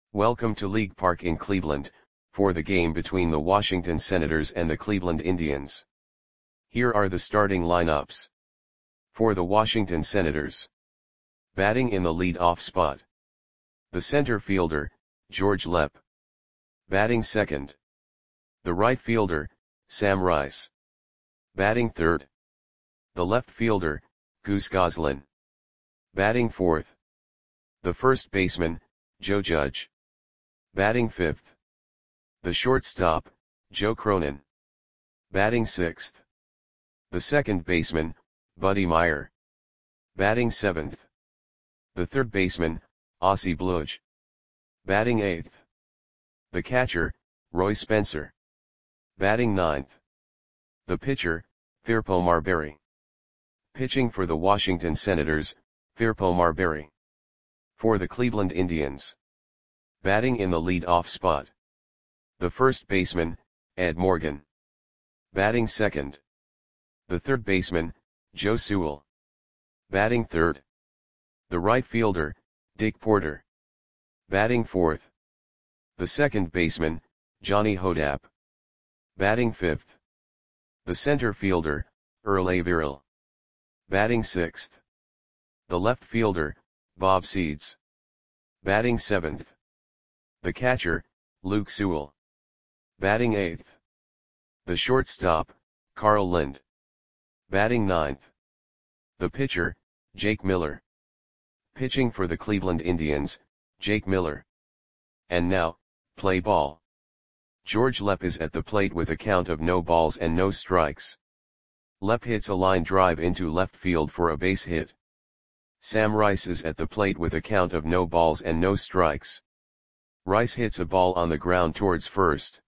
Welcome to League Park in Cleveland, for the game between the Washington Senators and the Cleveland Indians. Here are the starting lineups. For the Washington Senators. Batting in the lead-off spot. The center fielder, George Lepp. Batting second. The right fielder, Sam Rice. Batting third. The left fielder, Goose Goslin. Batting fourth. The first baseman, Joe Judge. Batting fifth. The shortstop, Joe Cronin. Batting sixth. The second baseman, Buddy Meyer. Batting seventh. The third baseman, Ossie Bluge. Batting eighth. The catcher, Roy Spencer. Batting ninth. The pitcher, Firpo Marberry. Pitching for the Washington Senators, Firpo Marberry. For the Cleveland Indians. Batting in the lead-off spot. The first baseman, Ed Morgan. Batting second. The third baseman, Joe Sewell. Batting third. The right fielder, Dick Porter. Batting fourth. The second baseman, Johnny Hodapp. Batting fifth. The center fielder, Earl Averill. Batting sixth. The left fielder, Bob Seeds. Batting seventh. The catcher, Luke Sewell. Batting eighth. The shortstop, Carl Lind. Batting ninth. The pitcher, Jake Miller. Pitching for the Cleveland Indians, Jake Miller. And now, play ball. George Lepp is at the plate with a count of no balls and no strikes. Lepp hits a line drive into left field for a base hit. Sam Rice is at the plate with a count of no balls and no strikes. Rice hits a ball on the ground towards first.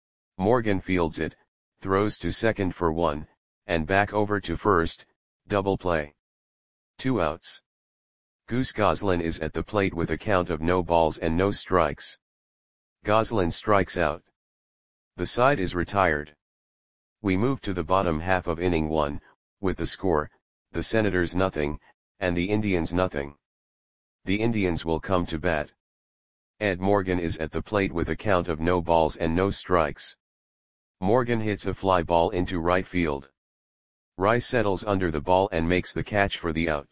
Morgan fields it, throws to second for one, and back over to first, double play. 2 outs. Goose Goslin is at the plate with a count of no balls and no strikes. Goslin strikes out. The side is retired. We move to the bottom half of inning 1, with the score, the Senators nothing, and the Indians nothing. The Indians will come to bat. Ed Morgan is at the plate with a count of no balls and no strikes. Morgan hits a fly ball into right field. Rice settles under the ball and makes the catch for the out.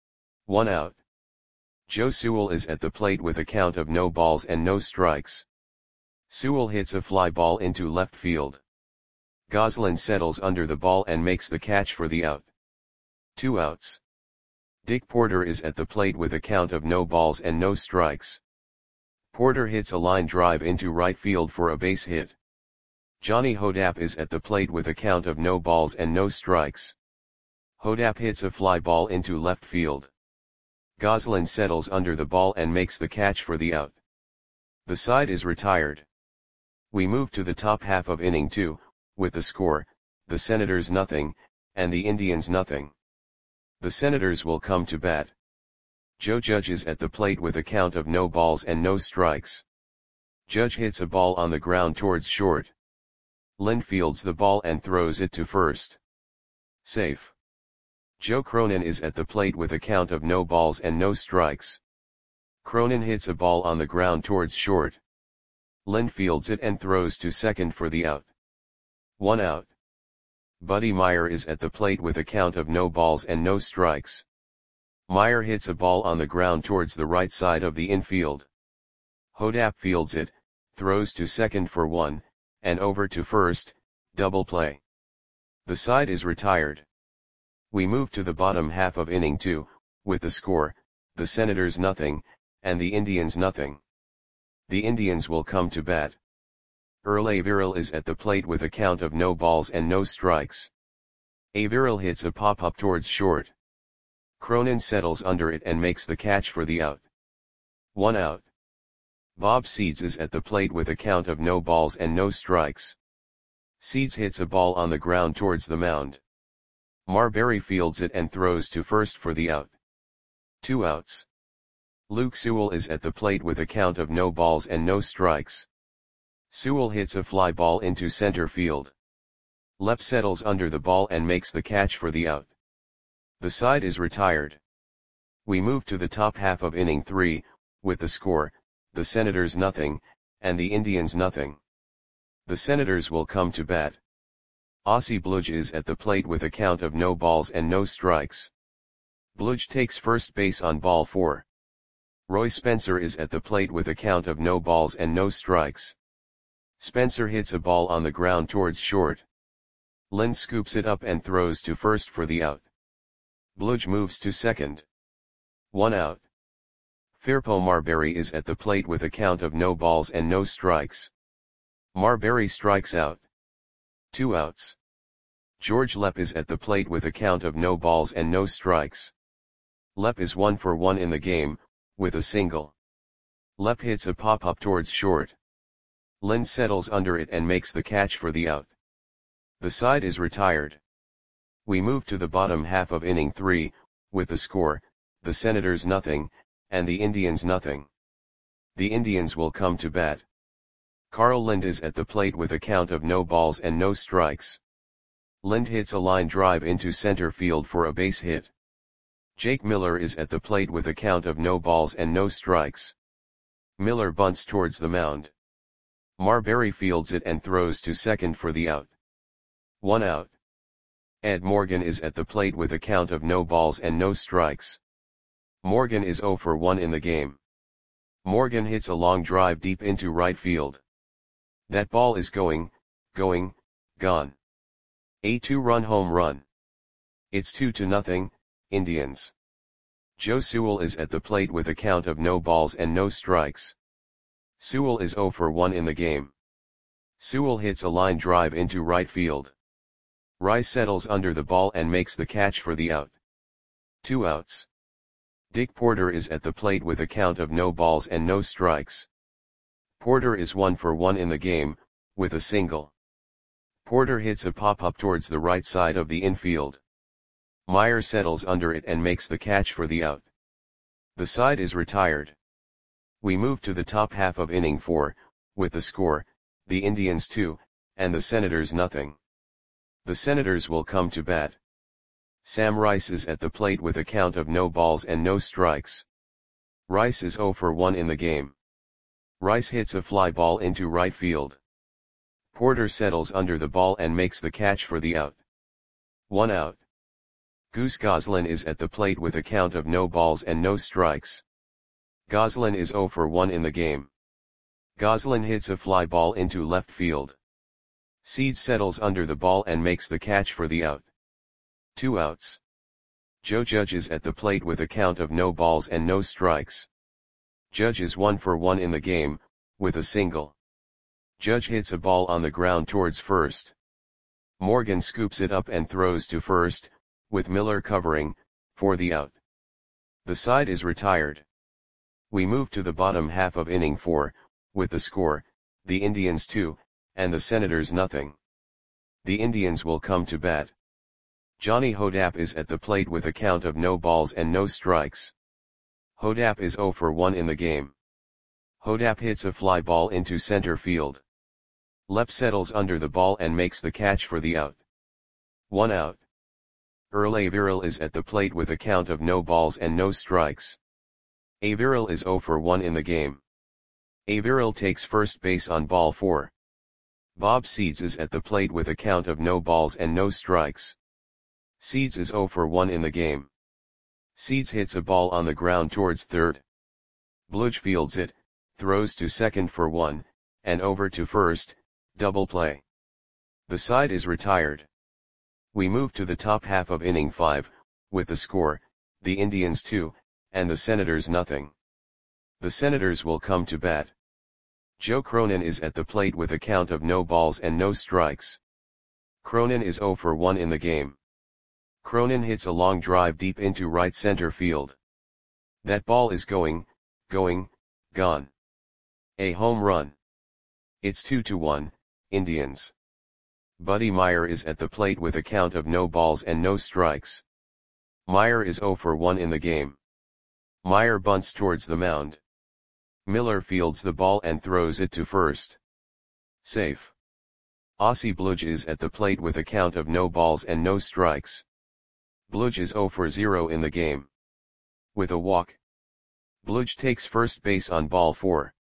1 out. Joe Sewell is at the plate with a count of no balls and no strikes. Sewell hits a fly ball into left field. Goslin settles under the ball and makes the catch for the out. 2 outs. Dick Porter is at the plate with a count of no balls and no strikes. Porter hits a line drive into right field for a base hit. Johnny Hodapp is at the plate with a count of no balls and no strikes. Hodapp hits a fly ball into left field. Goslin settles under the ball and makes the catch for the out. The side is retired. We move to the top half of inning 2, with the score, the Senators nothing, and the Indians nothing. The Senators will come to bat. Joe Judge is at the plate with a count of no balls and no strikes. Judge hits a ball on the ground towards short. Lind fields the ball and throws it to first. Safe. Joe Cronin is at the plate with a count of no balls and no strikes. Cronin hits a ball on the ground towards short. Lind fields it and throws to second for the out. 1 out. Buddy Meyer is at the plate with a count of no balls and no strikes. Meyer hits a ball on the ground towards the right side of the infield. Hodapp fields it, throws to second for one, and over to first, double play. The side is retired. We move to the bottom half of inning 2, with the score, the Senators nothing, and the Indians nothing. The Indians will come to bat. Earl Averill is at the plate with a count of no balls and no strikes. Averill hits a pop-up towards short. Cronin settles under it and makes the catch for the out. 1 out. Bob Seeds is at the plate with a count of no balls and no strikes. Seeds hits a ball on the ground towards the mound. Marberry fields it and throws to first for the out. 2 outs. Luke Sewell is at the plate with a count of no balls and no strikes. Sewell hits a fly ball into center field. Lepp settles under the ball and makes the catch for the out. The side is retired. We move to the top half of inning 3, with the score, the Senators nothing, and the Indians nothing. The Senators will come to bat. Aussie Bludge is at the plate with a count of no balls and no strikes. Bludge takes first base on ball 4. Roy Spencer is at the plate with a count of no balls and no strikes. Spencer hits a ball on the ground towards short. Lind scoops it up and throws to first for the out. Bludge moves to second. 1 out. Firpo Marbury is at the plate with a count of no balls and no strikes. Marbury strikes out. 2 outs. George Lepp is at the plate with a count of no balls and no strikes. Lepp is 1 for 1 in the game, with a single. Lepp hits a pop-up towards short. Lind settles under it and makes the catch for the out. The side is retired. We move to the bottom half of inning 3, with the score, the Senators nothing, and the Indians nothing. The Indians will come to bat. Carl Lind is at the plate with a count of no balls and no strikes. Lind hits a line drive into center field for a base hit. Jake Miller is at the plate with a count of no balls and no strikes. Miller bunts towards the mound. Marbury fields it and throws to second for the out. 1 out. Ed Morgan is at the plate with a count of no balls and no strikes. Morgan is 0 for 1 in the game. Morgan hits a long drive deep into right field. That ball is going, gone. A 2-run home run. It's 2-0, Indians. Joe Sewell is at the plate with a count of no balls and no strikes. Sewell is 0 for 1 in the game. Sewell hits a line drive into right field. Rice settles under the ball and makes the catch for the out. 2 outs. Dick Porter is at the plate with a count of no balls and no strikes. Porter is 1 for 1 in the game, with a single. Porter hits a pop-up towards the right side of the infield. Meyer settles under it and makes the catch for the out. The side is retired. We move to the top half of inning 4, with the score, the Indians 2, and the Senators nothing. The Senators will come to bat. Sam Rice is at the plate with a count of no balls and no strikes. Rice is 0 for 1 in the game. Rice hits a fly ball into right field. Porter settles under the ball and makes the catch for the out. 1 out. Goose Goslin is at the plate with a count of no balls and no strikes. Goslin is 0 for 1 in the game. Goslin hits a fly ball into left field. Seed settles under the ball and makes the catch for the out. 2 outs. Joe Judge is at the plate with a count of no balls and no strikes. Judge is 1 for 1 in the game, with a single. Judge hits a ball on the ground towards first. Morgan scoops it up and throws to first, with Miller covering, for the out. The side is retired. We move to the bottom half of inning 4, with the score, the Indians 2, and the Senators nothing. The Indians will come to bat. Johnny Hodap is at the plate with a count of no balls and no strikes. Hodap is 0 for 1 in the game. Hodap hits a fly ball into center field. Lepp settles under the ball and makes the catch for the out. 1 out. Earl Averill is at the plate with a count of no balls and no strikes. Averill is 0 for 1 in the game. Averill takes first base on ball 4. Bob Seeds is at the plate with a count of no balls and no strikes. Seeds is 0 for 1 in the game. Seeds hits a ball on the ground towards third. Bludge fields it, throws to second for 1, and over to first, double play. The side is retired. We move to the top half of inning 5, with the score, the Indians 2, and the Senators nothing. The Senators will come to bat. Joe Cronin is at the plate with a count of no balls and no strikes. Cronin is 0 for 1 in the game. Cronin hits a long drive deep into right center field. That ball is going, gone. A home run. It's 2-1, Indians. Buddy Meyer is at the plate with a count of no balls and no strikes. Meyer is 0 for 1 in the game. Meyer bunts towards the mound. Miller fields the ball and throws it to first. Safe. Aussie Bludge is at the plate with a count of no balls and no strikes. Bludge is 0 for 0 in the game. With a walk. Bludge takes first base on ball 4.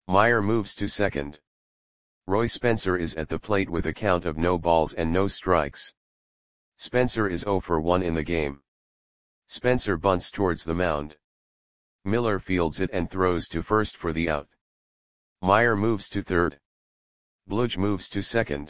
Meyer moves to second. Roy Spencer is at the plate with a count of no balls and no strikes. Spencer is 0 for 1 in the game. Spencer bunts towards the mound. Miller fields it and throws to first for the out. Meyer moves to third. Bludge moves to second.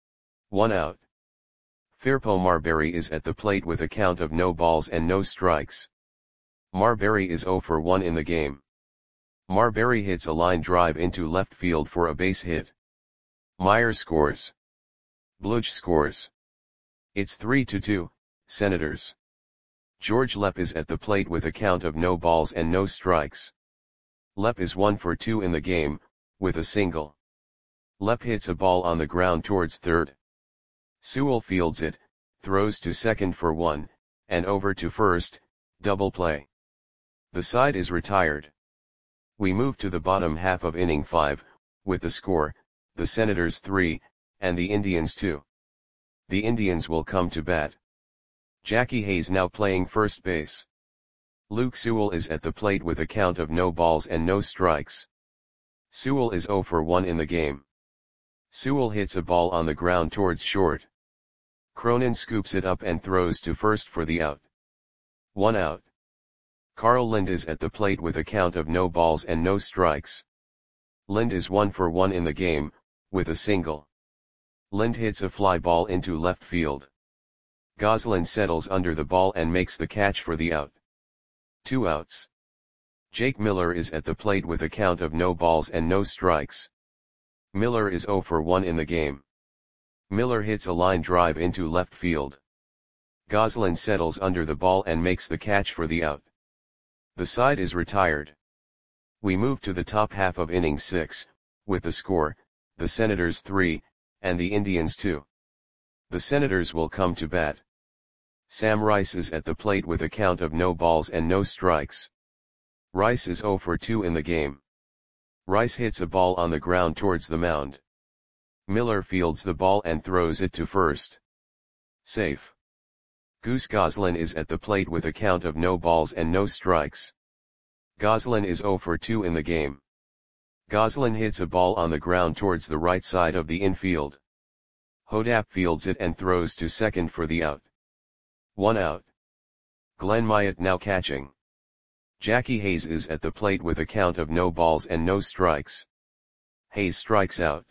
1 out. Firpo Marbury is at the plate with a count of no balls and no strikes. Marbury is 0 for 1 in the game. Marbury hits a line drive into left field for a base hit. Meyer scores. Bludge scores. It's 3-2, Senators. George Lepp is at the plate with a count of no balls and no strikes. Lepp is 1 for 2 in the game, with a single. Lepp hits a ball on the ground towards third. Sewell fields it, throws to second for 1, and over to first, double play. The side is retired. We move to the bottom half of inning 5, with the score, the Senators 3, and the Indians 2. The Indians will come to bat. Jackie Hayes now playing first base. Luke Sewell is at the plate with a count of no balls and no strikes. Sewell is 0 for 1 in the game. Sewell hits a ball on the ground towards short. Cronin scoops it up and throws to first for the out. 1 out. Carl Lind is at the plate with a count of no balls and no strikes. Lind is 1 for 1 in the game, with a single. Lind hits a fly ball into left field. Goslin settles under the ball and makes the catch for the out. 2 outs. Jake Miller is at the plate with a count of no balls and no strikes. Miller is 0 for 1 in the game. Miller hits a line drive into left field. Goslin settles under the ball and makes the catch for the out. The side is retired. We move to the top half of inning 6, with the score, the Senators 3, and the Indians 2. The Senators will come to bat. Sam Rice is at the plate with a count of no balls and no strikes. Rice is 0 for 2 in the game. Rice hits a ball on the ground towards the mound. Miller fields the ball and throws it to first. Safe. Goose Goslin is at the plate with a count of no balls and no strikes. Goslin is 0 for 2 in the game. Goslin hits a ball on the ground towards the right side of the infield. Hodap fields it and throws to second for the out. 1 out. Glenn Myatt now catching. Jackie Hayes is at the plate with a count of no balls and no strikes. Hayes strikes out.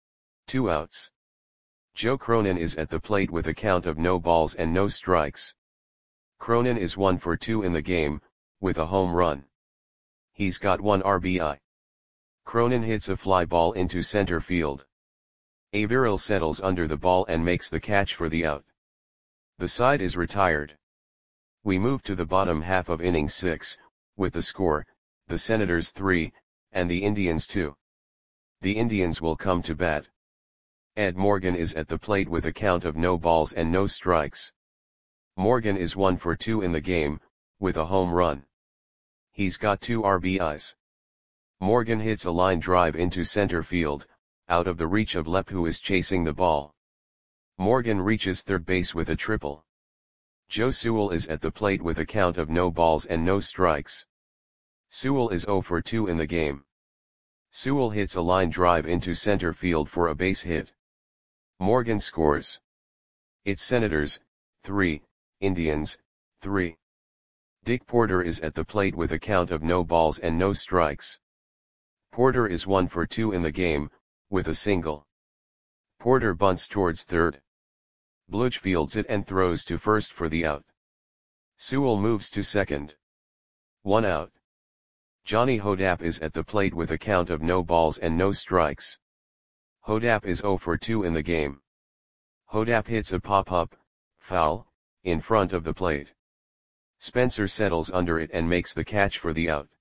2 outs. Joe Cronin is at the plate with a count of no balls and no strikes. Cronin is 1 for 2 in the game, with a home run. He's got 1 RBI. Cronin hits a fly ball into center field. Averill settles under the ball and makes the catch for the out. The side is retired. We move to the bottom half of inning 6, with the score, the Senators 3, and the Indians 2. The Indians will come to bat. Ed Morgan is at the plate with a count of no balls and no strikes. Morgan is 1 for 2 in the game, with a home run. He's got 2 RBIs. Morgan hits a line drive into center field, out of the reach of Lepp, who is chasing the ball. Morgan reaches third base with a triple. Joe Sewell is at the plate with a count of no balls and no strikes. Sewell is 0 for 2 in the game. Sewell hits a line drive into center field for a base hit. Morgan scores. It's Senators 3, Indians 3. Dick Porter is at the plate with a count of no balls and no strikes. Porter is 1 for 2 in the game, with a single. Porter bunts towards third. Bludge fields it and throws to first for the out. Sewell moves to second. 1 out. Johnny Hodap is at the plate with a count of no balls and no strikes. Hodap is 0 for 2 in the game. Hodap hits a pop-up, foul, in front of the plate. Spencer settles under it and makes the catch for the out.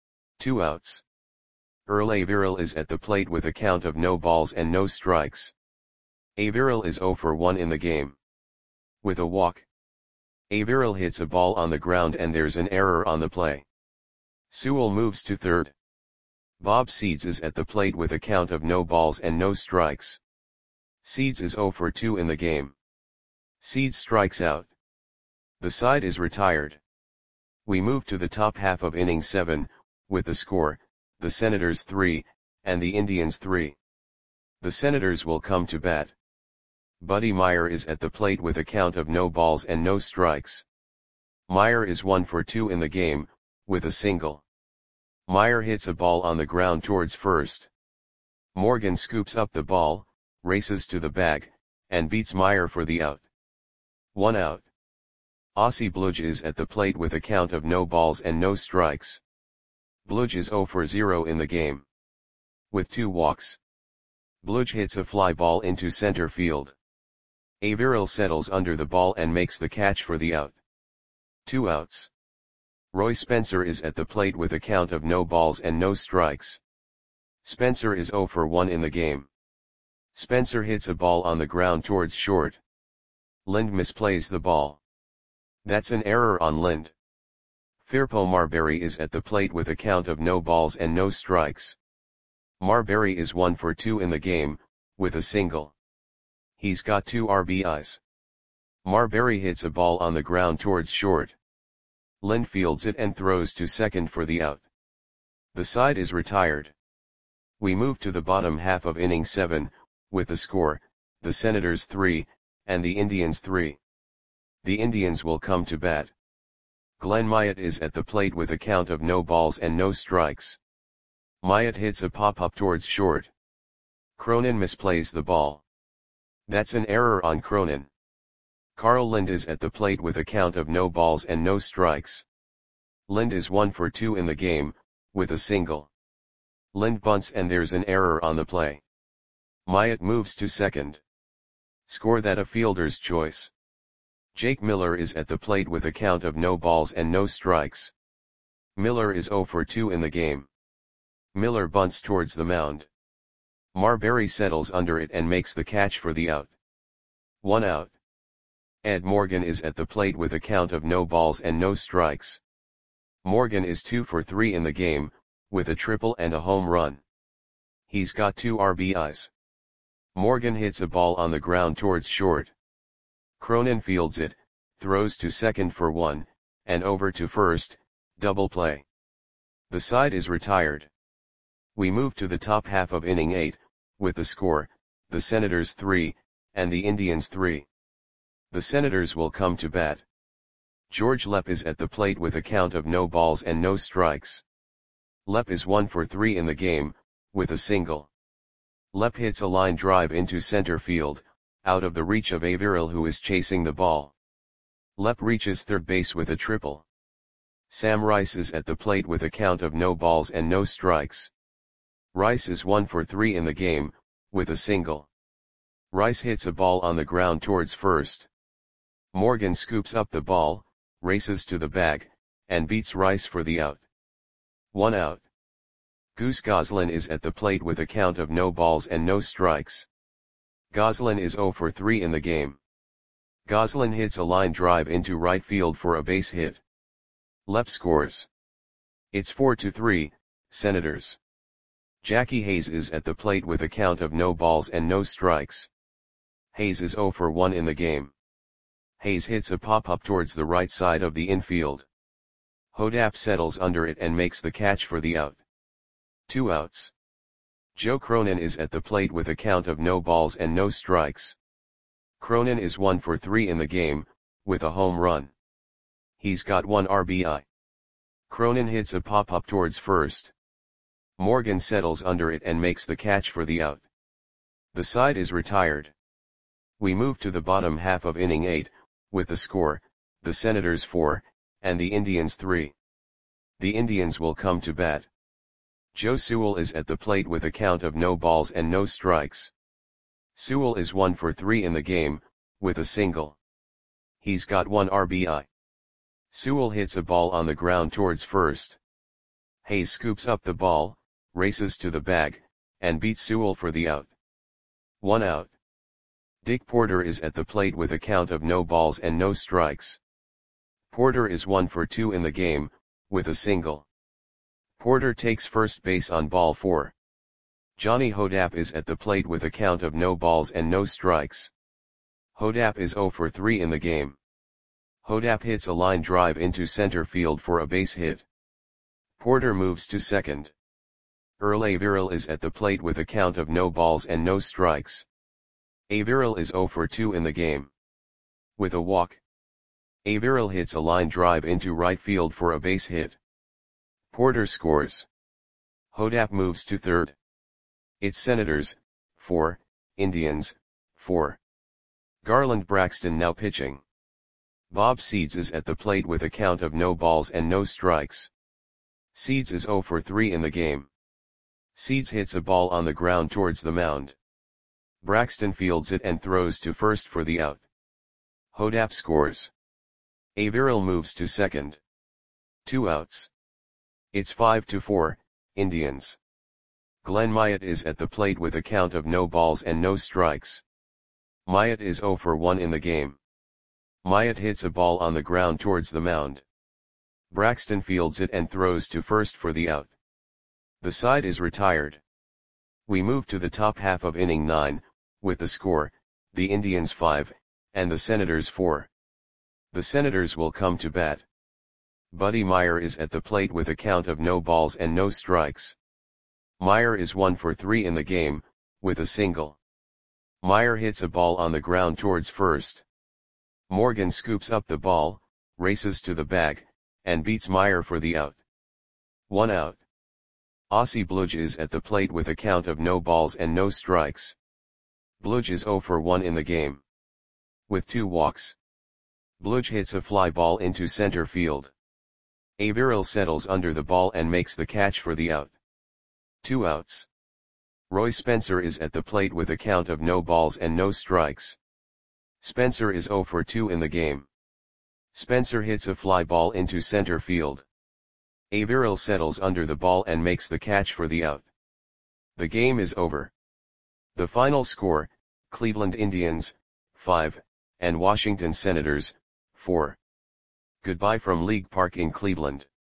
2 outs. Earl Averill is at the plate with a count of no balls and no strikes. Averill is 0 for 1 in the game. With a walk. Averill hits a ball on the ground and there's an error on the play. Sewell moves to third. Bob Seeds is at the plate with a count of no balls and no strikes. Seeds is 0 for 2 in the game. Seeds strikes out. The side is retired. We move to the top half of inning 7, with the score, the Senators 3, and the Indians 3. The Senators will come to bat. Buddy Meyer is at the plate with a count of no balls and no strikes. Meyer is 1 for 2 in the game, with a single. Meyer hits a ball on the ground towards first. Morgan scoops up the ball, races to the bag, and beats Meyer for the out. 1 out. Ossie Bludge is at the plate with a count of no balls and no strikes. Bludge is 0 for 0 in the game, with 2 walks. Bludge hits a fly ball into center field. Averill settles under the ball and makes the catch for the out. 2 outs. Roy Spencer is at the plate with a count of no balls and no strikes. Spencer is 0 for 1 in the game. Spencer hits a ball on the ground towards short. Lind misplays the ball. That's an error on Lind. Firpo Marbury is at the plate with a count of no balls and no strikes. Marbury is 1 for 2 in the game, with a single. He's got 2 RBIs. Marbury hits a ball on the ground towards short. Lind fields it and throws to second for the out. The side is retired. We move to the bottom half of inning 7, with the score, the Senators 3, and the Indians 3. The Indians will come to bat. Glenn Myatt is at the plate with a count of no balls and no strikes. Myatt hits a pop-up towards short. Cronin misplays the ball. That's an error on Cronin. Carl Lind is at the plate with a count of no balls and no strikes. Lind is 1 for 2 in the game, with a single. Lind bunts and there's an error on the play. Myatt moves to second. Score that a fielder's choice. Jake Miller is at the plate with a count of no balls and no strikes. Miller is 0 for 2 in the game. Miller bunts towards the mound. Marbury settles under it and makes the catch for the out. 1 out. Ed Morgan is at the plate with a count of no balls and no strikes. Morgan is 2 for 3 in the game, with a triple and a home run. He's got 2 RBIs. Morgan hits a ball on the ground towards short. Cronin fields it, throws to second for 1, and over to first, double play. The side is retired. We move to the top half of inning 8, with the score, the Senators 3, and the Indians 3. The Senators will come to bat. George Lepp is at the plate with a count of no balls and no strikes. Lepp is 1 for 3 in the game, with a single. Lepp hits a line drive into center field, out of the reach of Averill who is chasing the ball. Lepp reaches third base with a triple. Sam Rice is at the plate with a count of no balls and no strikes. Rice is 1 for 3 in the game, with a single. Rice hits a ball on the ground towards first. Morgan scoops up the ball, races to the bag, and beats Rice for the out. 1 out. Goose Goslin is at the plate with a count of no balls and no strikes. Goslin is 0 for 3 in the game. Goslin hits a line drive into right field for a base hit. Lepp scores. It's 4-3, Senators. Jackie Hayes is at the plate with a count of no balls and no strikes. Hayes is 0 for 1 in the game. Hayes hits a pop-up towards the right side of the infield. Hodap settles under it and makes the catch for the out. 2 outs. Joe Cronin is at the plate with a count of no balls and no strikes. Cronin is 1 for 3 in the game, with a home run. He's got 1 RBI. Cronin hits a pop-up towards first. Morgan settles under it and makes the catch for the out. The side is retired. We move to the bottom half of inning 8, with the score, the Senators 4, and the Indians 3. The Indians will come to bat. Joe Sewell is at the plate with a count of no balls and no strikes. Sewell is 1 for 3 in the game, with a single. He's got 1 RBI. Sewell hits a ball on the ground towards first. Hayes scoops up the ball, races to the bag, and beats Sewell for the out. 1 out. Dick Porter is at the plate with a count of no balls and no strikes. Porter is 1 for 2 in the game, with a single. Porter takes first base on ball 4. Johnny Hodap is at the plate with a count of no balls and no strikes. Hodap is 0 for 3 in the game. Hodap hits a line drive into center field for a base hit. Porter moves to second. Earl Averill is at the plate with a count of no balls and no strikes. Averill is 0 for 2 in the game. With a walk, Averill hits a line drive into right field for a base hit. Porter scores. Hodapp moves to third. It's Senators, 4, Indians, 4. Garland Braxton now pitching. Bob Seeds is at the plate with a count of no balls and no strikes. Seeds is 0 for 3 in the game. Seeds hits a ball on the ground towards the mound. Braxton fields it and throws to first for the out. Hodapp scores. Averill moves to second. 2 outs. It's 5-4, Indians. Glenn Myatt is at the plate with a count of no balls and no strikes. Myatt is 0 for 1 in the game. Myatt hits a ball on the ground towards the mound. Braxton fields it and throws to first for the out. The side is retired. We move to the top half of inning 9, with the score, the Indians 5, and the Senators 4. The Senators will come to bat. Buddy Meyer is at the plate with a count of no balls and no strikes. Meyer is 1 for 3 in the game, with a single. Meyer hits a ball on the ground towards first. Morgan scoops up the ball, races to the bag, and beats Meyer for the out. 1 out. Ossie Bludge is at the plate with a count of no balls and no strikes. Bludge is 0 for 1 in the game. With 2 walks, Bludge hits a fly ball into center field. Averill settles under the ball and makes the catch for the out. 2 outs. Roy Spencer is at the plate with a count of no balls and no strikes. Spencer is 0 for 2 in the game. Spencer hits a fly ball into center field. Averill settles under the ball and makes the catch for the out. The game is over. The final score, Cleveland Indians, 5, and Washington Senators, 4. Goodbye from League Park in Cleveland.